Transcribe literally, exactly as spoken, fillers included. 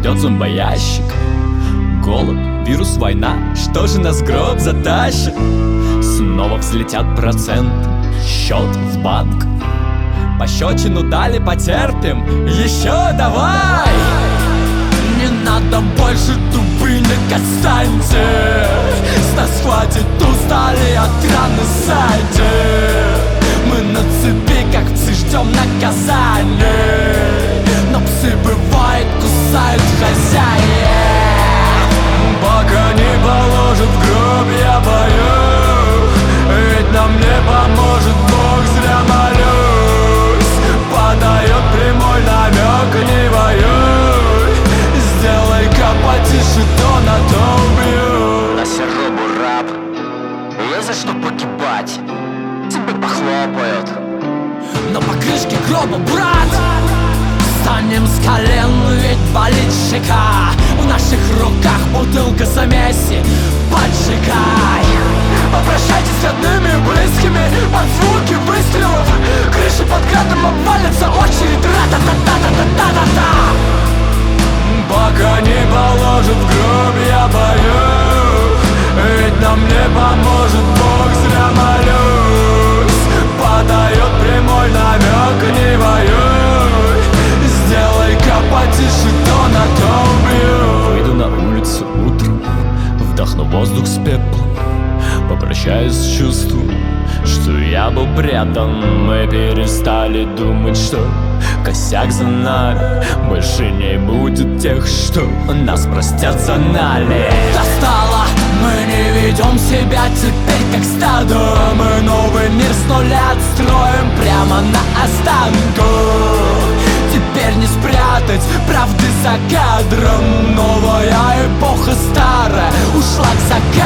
ждет зомбоящик. Голод, вирус, война, что же нас в гроб затащит? Снова взлетят проценты, счет в банк. Пощечину дали, потерпим, еще давай! Не надо больше тупынек, отстаньте. С нас хватит, устали от раны, сайте. Мы на цепи, как псы, ждем наказания. Но псы, бывает, кусают хозяев. Пока не положат в гроб, я боюсь. Ведь нам не поможет Бог, зря молюсь. Подает прямой намек, не воюй. Сделай-ка потише, то на то убью. На серобу раб, есть за что погибать. Тебе похлопают. Но по крышке гроба, брат, встанем с колен, ведь болит щека. В наших руках бутылка замеси, поджигай. Попрощайтесь с родными и близкими под звуки выстрелов. Крыши под градом обвалятся, очередь, ра-та-та-та-та-та-та-та. Пока не положат в гроб, я боюсь. Ведь нам не поможет Бог, зря молюсь. Подает прямой намек, не воюй. Сделай-ка потише, то на то убью. Выйду на улицу утром, вдохну воздух с пеплом. Попрощаюсь с чувством, что я был предан. Мы перестали думать, что косяк за нами. Больше не будет тех, что нас простят за нале. Достало, мы не ведем себя теперь как стадо. Мы новый мир с нуля отстроим прямо на останку. Теперь не спрятать правды за кадром. Новая эпоха старая ушла к закату.